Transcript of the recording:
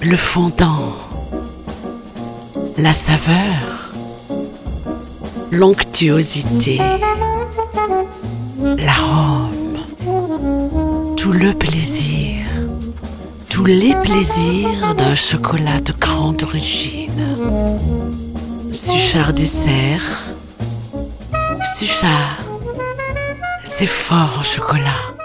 le fondant, la saveur, l'onctuosité, l'arôme, tout le plaisir, tous les plaisirs d'un chocolat de grande origine. Suchard dessert, Suchard, c'est fort chocolat.